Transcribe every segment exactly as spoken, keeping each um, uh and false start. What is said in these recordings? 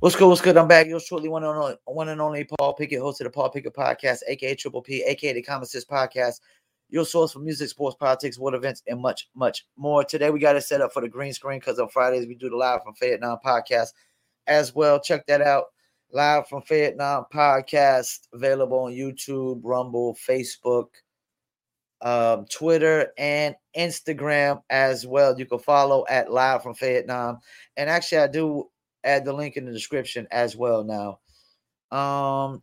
What's good? What's good? I'm back. Yours truly, one and only, one and only Paul Pickett, host of the Paul Pickett Podcast, aka Triple P, aka the Common Sense Podcast. Your source for music, sports, politics, world events, and much, much more. Today we got it set up for the green screen because on Fridays we do the Live from Vietnam podcast as well. Check that out. Live from Vietnam podcast available on YouTube, Rumble, Facebook, um, Twitter, and Instagram as well. You can follow at Live from Vietnam. And actually, I do add the link in the description as well now. Um,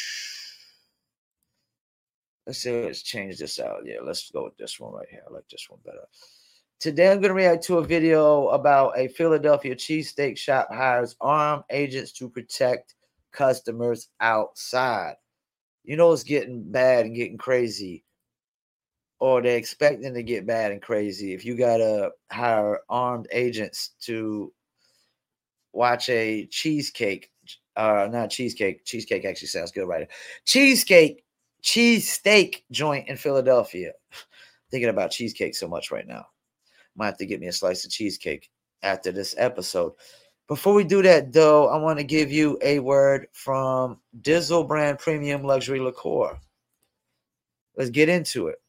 let's see, let's change this out. Yeah, let's go with this one right here. I like this one better. Today, I'm going to react to a video about a Philadelphia cheesesteak shop hires armed agents to protect customers outside. You know, it's getting bad and getting crazy, or they're expecting to get bad and crazy if you got to hire armed agents to watch a cheesecake, uh, not cheesecake. Cheesecake actually sounds good, right? Cheesecake, cheesesteak joint in Philadelphia. Thinking about cheesecake so much right now. Might have to get me a slice of cheesecake after this episode. Before we do that, though, I want to give you a word from Dizzle brand premium luxury liqueur. Let's get into it.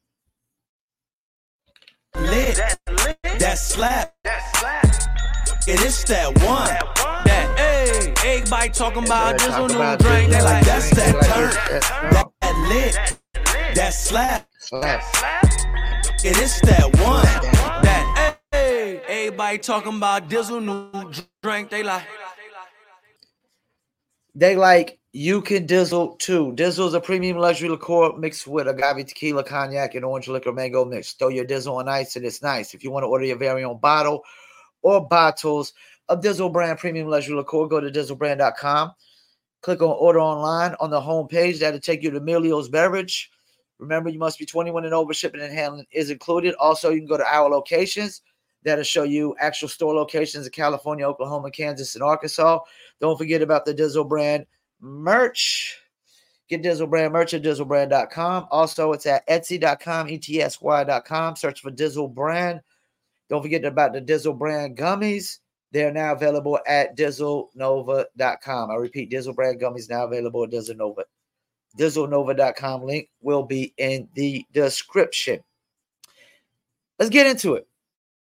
Lit, that slap, that slap. It is that one. That hey, everybody talking about Dizzle new drink. They like that's that turn. That lit, that slap. It is that one. That hey, everybody talking about Dizzle new drink. They like. They like you can Dizzle too. Dizzle is a premium luxury liqueur mixed with agave tequila, cognac, and orange liquor mango mix. Throw your Dizzle on ice and it's nice. If you want to order your very own bottle or bottles of Dizzle brand premium luxury liqueur, go to dizzle brand dot com. Click on order online on the home page. That'll take you to Emilio's Beverage. Remember, you must be twenty-one and over. Shipping and handling is included. Also, you can go to our locations. That'll show you actual store locations in California, Oklahoma, Kansas, and Arkansas. Don't forget about the Dizzle brand merch. Get Dizzle brand merch at dizzle brand dot com. Also, it's at etsy dot com, E T S Y dot com. Search for Dizzle brand. Don't forget about the Dizzle brand gummies. They're now available at dizzle nova dot com. I repeat, Dizzle brand gummies now available at Dizzle Nova. dizzle nova dot com link will be in the description. Let's get into it.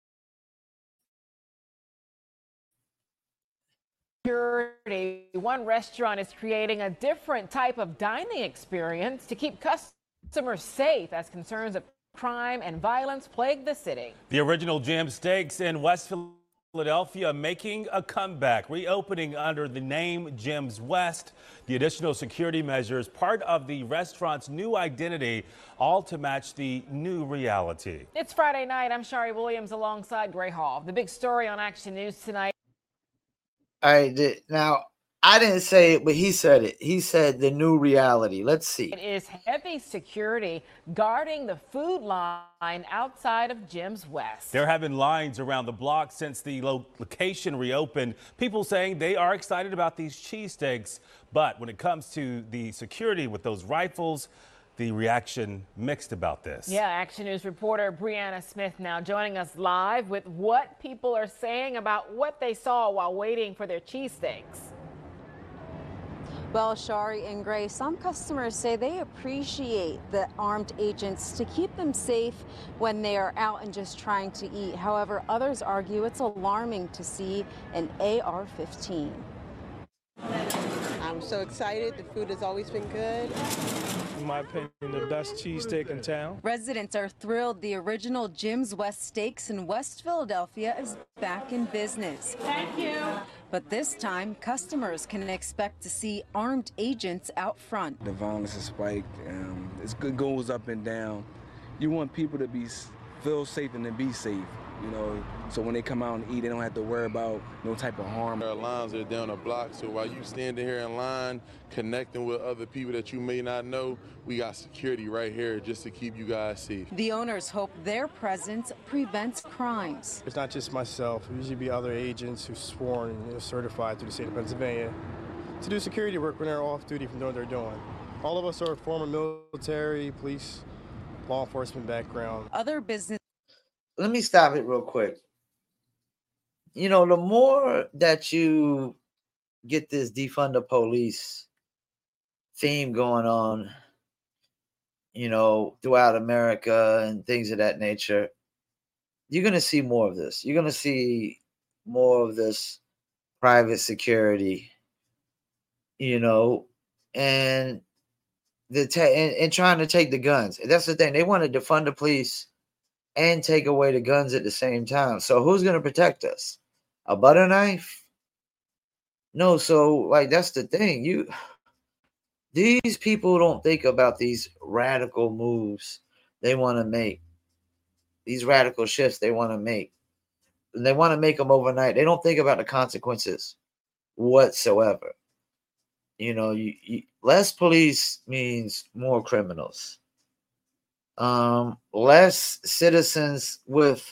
One restaurant is creating a different type of dining experience to keep customers safe as concerns of crime and violence plague the city. The original Jim's Steaks in West Philadelphia making a comeback, reopening under the name Jim's West. The additional security measures, part of the restaurant's new identity, all to match the new reality. It's Friday night. I'm Shari Williams alongside Gray Hall. The big story on Action News tonight. All right, now I didn't say it, but he said it. He said the new reality. Let's see. It is heavy security guarding the food line outside of Jim's West. There have been lines around the block since the location reopened. People saying they are excited about these cheesesteaks, but when it comes to the security with those rifles, the reaction mixed about this. Yeah, Action News reporter Brianna Smith now joining us live with what people are saying about what they saw while waiting for their cheesesteaks. Well, Shari and Gray, some customers say they appreciate the armed agents to keep them safe when they are out and just trying to eat. However, others argue it's alarming to see an A R fifteen. I'm so excited. The food has always been good. In my opinion, the best cheesesteak in town. Residents are thrilled the original Jim's West Steaks in West Philadelphia is back in business. Thank you. But this time, customers can expect to see armed agents out front. The violence has spiked. Um, it's good goes up and down. You want people to be feel safe and to be safe, you know, so when they come out and eat, they don't have to worry about no type of harm. Our lines are down a block, so while you standing here in line, connecting with other people that you may not know, we got security right here just to keep you guys safe. The owners hope their presence prevents crimes. It's not just myself. It usually be other agents who's sworn and certified through the state of Pennsylvania to do security work when they're off duty from doing what they're doing. All of us are former military, police, law enforcement background. Other business. Let me stop it real quick. You know, the more that you get this defund the police theme going on, you know, throughout America and things of that nature, you're going to see more of this. You're going to see more of this private security, you know, and the ta- and, and trying to take the guns. That's the thing. They want to defund the police and take away the guns at the same time. So who's going to protect us? A butter knife? No. So like, that's the thing. You, these people don't think about these radical moves they want to make, these radical shifts they want to make. And they want to make them overnight. They don't think about the consequences whatsoever. You know, you, you, less police means more criminals. Um, less citizens with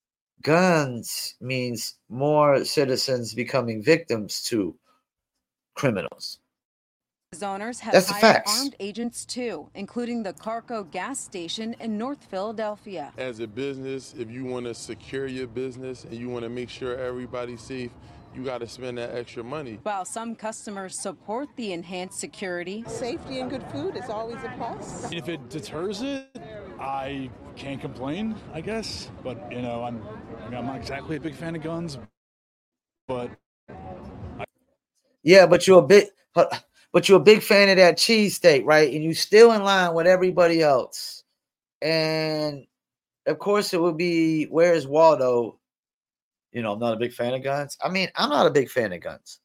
guns means more citizens becoming victims to criminals. Owners have That's the hired facts. armed agents too, including the Carco gas station in North Philadelphia. As a business, if you want to secure your business and you want to make sure everybody's safe, you got to spend that extra money. While some customers support the enhanced security, Safety and good food is always a plus. If it deters it, I can't complain, I guess. But, you know, I'm, I mean, I'm not exactly a big fan of guns, but. I- yeah, but you're a bit. But you're a big fan of that cheesesteak, right? And you still in line with everybody else. And of course it would be, where's Waldo? You know, I'm not a big fan of guns. I mean, I'm not a big fan of guns.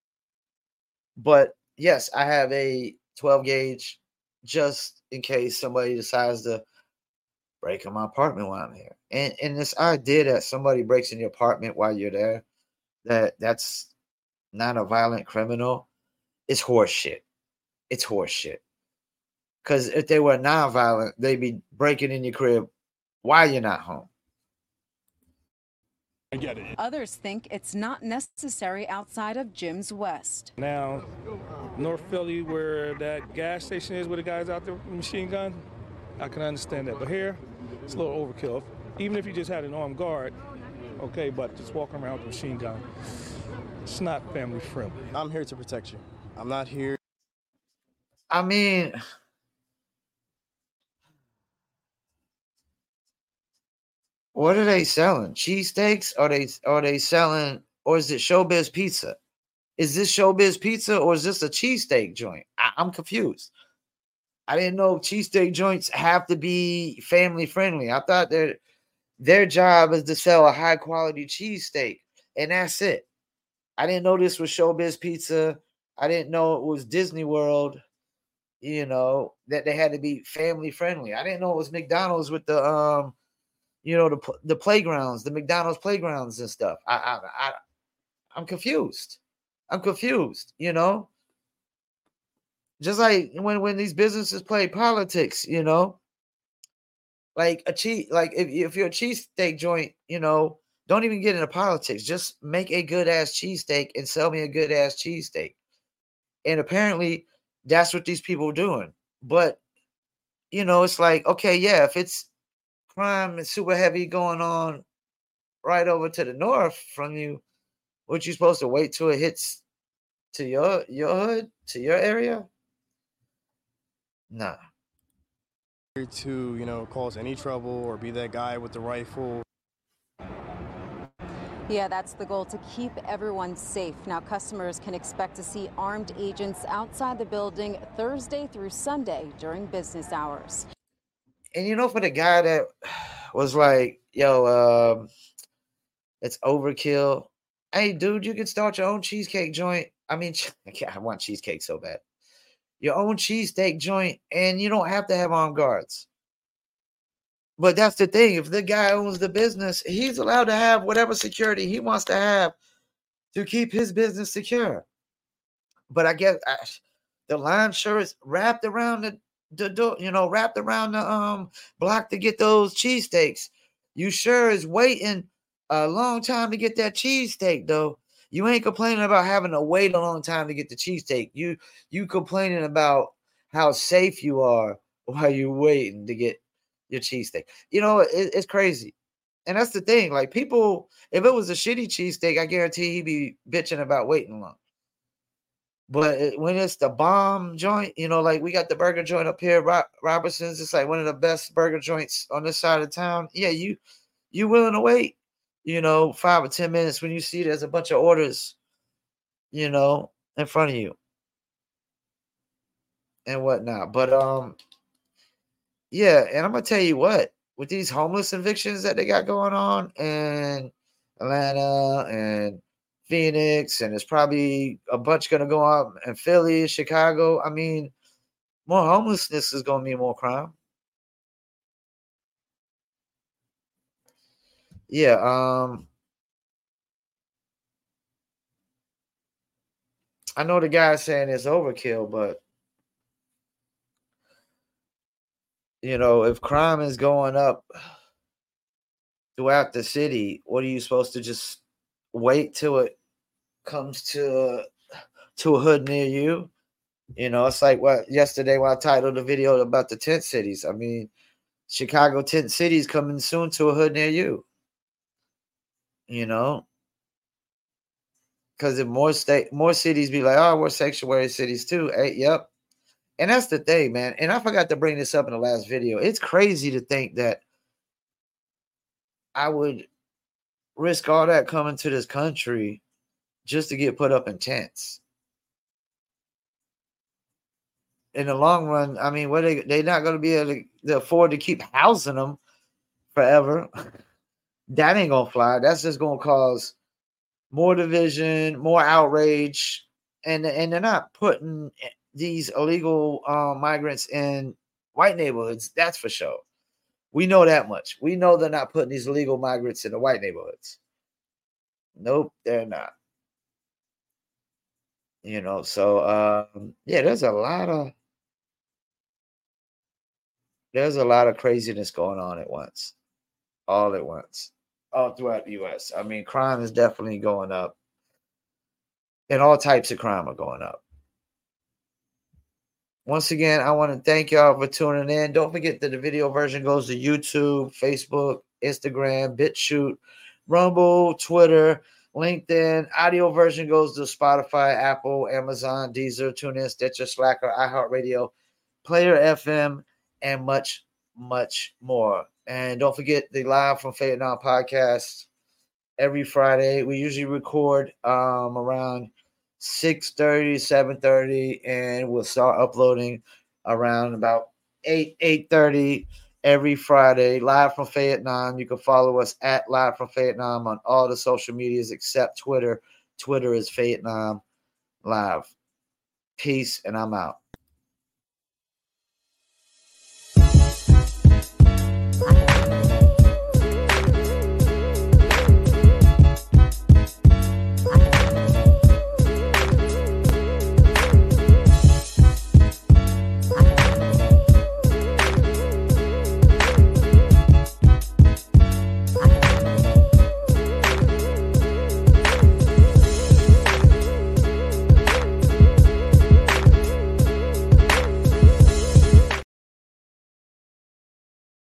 But yes, I have a twelve gauge just in case somebody decides to break in my apartment while I'm here. And and this idea that somebody breaks in your apartment while you're there, that that's not a violent criminal, it's horse shit. It's horse shit. Because if they were non-violent, they'd be breaking in your crib while you're not home. I get it. Others think it's not necessary outside of Jim's West. Now, North Philly, where that gas station is, where the guys out there with machine gun, I can understand that. But here, it's a little overkill. Even if you just had an armed guard, okay, but just walking around with a machine gun, it's not family friendly. I'm here to protect you. I'm not here. I mean, what are they selling? Cheesesteaks? Are they are they selling, or is it Showbiz Pizza? Is this Showbiz Pizza or is this a cheesesteak joint? I, I'm confused. I didn't know cheesesteak joints have to be family friendly. I thought that their job is to sell a high quality cheesesteak, and that's it. I didn't know this was Showbiz Pizza. I didn't know it was Disney World, you know, that they had to be family friendly. I didn't know it was McDonald's with the, um, you know, the the playgrounds, the McDonald's playgrounds and stuff. I, I, I, I'm confused. I'm confused, you know. Just like when, when these businesses play politics, you know, like a cheese, like if, if you're a cheesesteak joint, you know, don't even get into politics. Just make a good ass cheesesteak and sell me a good ass cheesesteak. And apparently that's what these people are doing. But, you know, it's like, okay, yeah, if it's crime and super heavy going on right over to the north from you, what you supposed to wait till it hits to your your hood, to your area? Nah. Here to, you know, cause any trouble or be that guy with the rifle. Yeah, that's the goal, to keep everyone safe. Now, customers can expect to see armed agents outside the building Thursday through Sunday during business hours. And you know, for the guy that was like, yo, um, it's overkill. Hey, dude, you can start your own cheesecake joint. I mean, I want cheesecake so bad. Your own cheesesteak joint, and you don't have to have armed guards. But that's the thing. If the guy owns the business, he's allowed to have whatever security he wants to have to keep his business secure. But I guess I, the line sure is wrapped around the, the door, you know, wrapped around the um block to get those cheesesteaks. You sure is waiting a long time to get that cheesesteak, though. You ain't complaining about having to wait a long time to get the cheesesteak. You you complaining about how safe you are while you're waiting to get your cheesesteak. You know, it, it's crazy. And that's the thing. Like, people, if it was a shitty cheesesteak, I guarantee he'd be bitching about waiting long. But it, when it's the bomb joint, you know, like we got the burger joint up here, Rob, Robertson's. It's like one of the best burger joints on this side of town. Yeah, you you willing to wait, you know, five or ten minutes when you see there's a bunch of orders, you know, in front of you and whatnot. But um, yeah, and I'm gonna tell you what, with these homeless evictions that they got going on in Atlanta and Phoenix, and there's probably a bunch going to go up in Philly, Chicago. I mean, more homelessness is going to mean more crime. Yeah. Um, I know the guy's saying it's overkill, but you know, if crime is going up throughout the city, what are you supposed to just wait till it comes to to a hood near you? You know, it's like what yesterday when I titled the video about the tent cities. I mean, Chicago tent cities coming soon to a hood near you. You know, because if more state, more cities be like, oh, we're sanctuary cities too. Hey, yep. And that's the thing, man. And I forgot to bring this up in the last video. It's crazy to think that I would risk all that coming to this country just to get put up in tents. In the long run, I mean, what they they're not going to be able to, to afford to keep housing them forever. That ain't gonna fly. That's just gonna cause more division, more outrage, and and they're not putting these illegal uh, migrants in white neighborhoods. That's for sure. We know that much. We know they're not putting these illegal migrants in the white neighborhoods. Nope, they're not. You know, so um, yeah, there's a lot of there's a lot of craziness going on at once, all at once. All throughout the U S. I mean, crime is definitely going up. And all types of crime are going up. Once again, I want to thank y'all for tuning in. Don't forget that the video version goes to YouTube, Facebook, Instagram, BitChute, Rumble, Twitter, LinkedIn. Audio version goes to Spotify, Apple, Amazon, Deezer, TuneIn, Stitcher, Slacker, iHeartRadio, Player F M, and much, much more. And don't forget the Live from Vietnam podcast every Friday. We usually record um, around six thirty, seven thirty, and we'll start uploading around about eight, eight thirty every Friday. Live from Vietnam. You can follow us at Live from Vietnam on all the social medias except Twitter. Twitter is Vietnam Live. Peace, and I'm out.